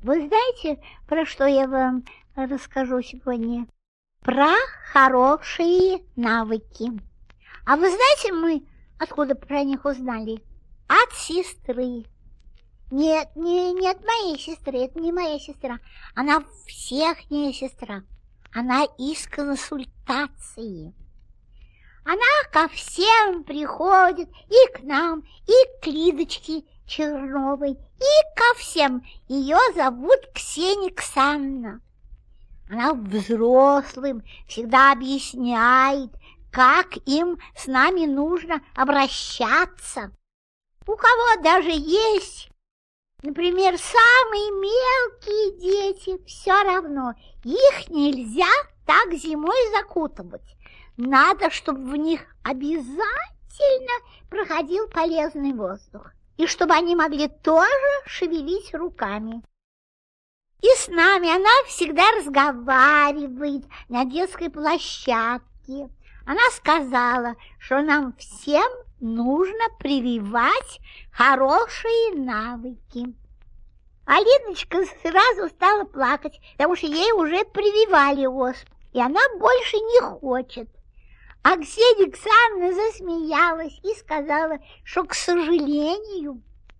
Вы знаете, про что я вам расскажу сегодня? Про хорошие навыки. А вы знаете, мы откуда про них узнали? От сестры. Нет, не от моей сестры, это не моя сестра. Она всех не сестра. Она из консультации. Она ко всем приходит, и к нам, и к Лидочке Черновой, и ко всем. Ее зовут Ксения Ксанна. Она взрослым всегда объясняет, как им с нами нужно обращаться. У кого даже есть, например, самые мелкие дети, все равно, их нельзя так зимой закутывать. Надо, чтобы в них обязательно проходил полезный воздух, и чтобы они могли тоже шевелить руками. И с нами она всегда разговаривает на детской площадке. Она сказала, что нам всем нужно прививать хорошие навыки. А Лидочка сразу стала плакать, потому что ей уже прививали оспу, и она больше не хочет. А Ксения Александровна засмеялась и сказала, что, к сожалению,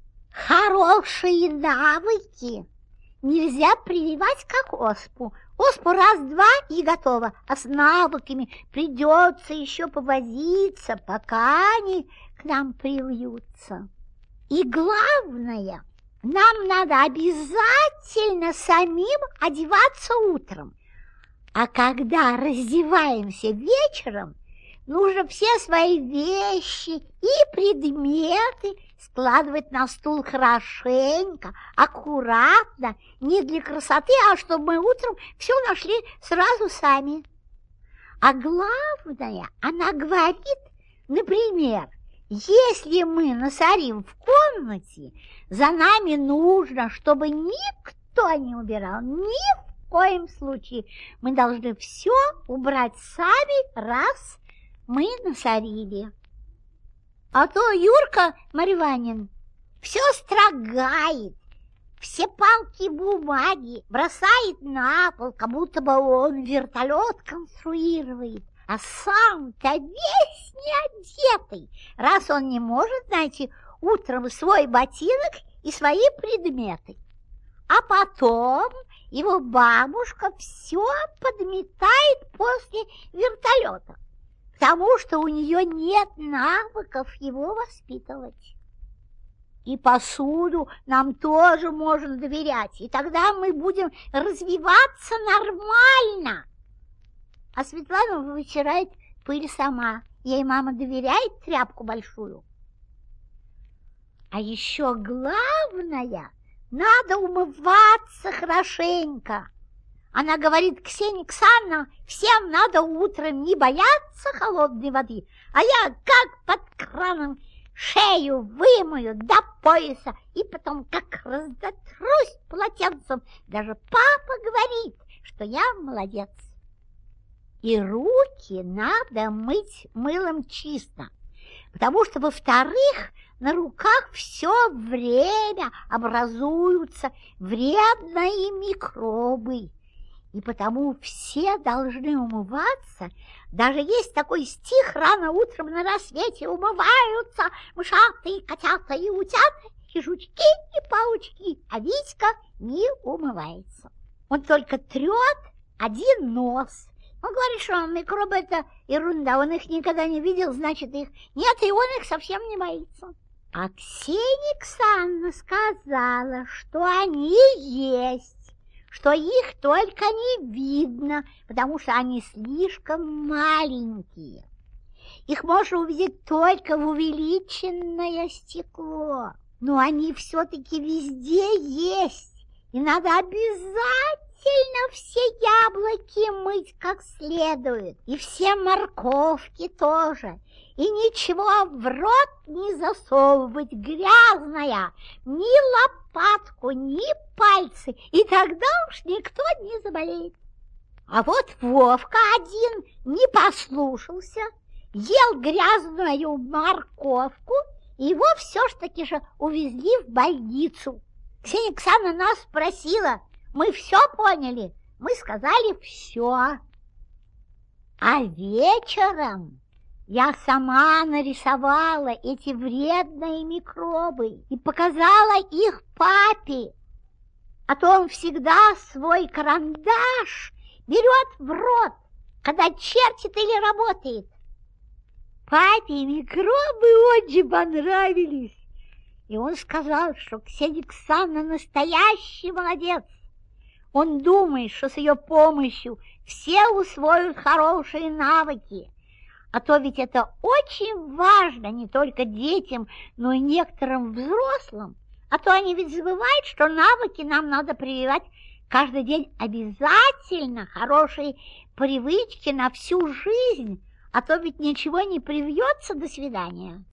хорошие навыки нельзя прививать как оспу. Оспу раз-два и готово, а с навыками придется еще повозиться, пока они к нам привьются. И главное, нам надо обязательно самим одеваться утром. А когда раздеваемся вечером, нужно все свои вещи и предметы складывать на стул хорошенько, аккуратно, не для красоты, а чтобы мы утром все нашли сразу сами. А главное, она говорит, например, если мы насорим в комнате, за нами нужно, чтобы никто не убирал, ни в коем случае. Мы должны все убрать сами, раз мы насорили. А то Юрка Марьванин все строгает, все палки бумаги бросает на пол, как будто бы он вертолет конструирует, а сам-то весь не одетый, раз он не может найти утром свой ботинок и свои предметы. А потом его бабушка все подметает после вертолета, потому что у нее нет навыков его воспитывать. И посуду нам тоже можно доверять, и тогда мы будем развиваться нормально. А Светлана вытирает пыль сама, ей мама доверяет тряпку большую. А еще главное, надо умываться хорошенько. Она говорит, Ксения Александровна, всем надо утром не бояться холодной воды, а я как под краном шею вымою до пояса и потом как раздотрусь полотенцем. Даже папа говорит, что я молодец. И руки надо мыть мылом чисто, потому что, во-вторых, на руках все время образуются вредные микробы. И потому все должны умываться. Даже есть такой стих: рано утром на рассвете умываются мышата и котята и утята, и жучки, и паучки, а Витька не умывается. Он только трет один нос. Он говорит, что микробы – это ерунда, он их никогда не видел, значит, их нет, и он их совсем не боится. А Ксения Александровна сказала, что они есть, что их только не видно, потому что они слишком маленькие. Их можно увидеть только в увеличенное стекло, но они все-таки везде есть, и надо обязательно все яблоки мыть как следует, и все морковки тоже, и ничего в рот не засовывать грязное, ни лопатку, ни пальцы, и тогда уж никто не заболеет. А вот Вовка один не послушался, ел грязную морковку, и его все ж таки же увезли в больницу. Ксения Александровна нас спросила, мы все поняли, мы сказали все. А вечером я сама нарисовала эти вредные микробы и показала их папе. А то он всегда свой карандаш берет в рот, когда чертит или работает. Папе микробы очень понравились. И он сказал, что Ксения Александровна настоящий молодец. Он думает, что с ее помощью все усвоят хорошие навыки. А то ведь это очень важно не только детям, но и некоторым взрослым. А то они ведь забывают, что навыки нам надо прививать каждый день обязательно, хорошие привычки на всю жизнь. А то ведь ничего не привьется. До свидания.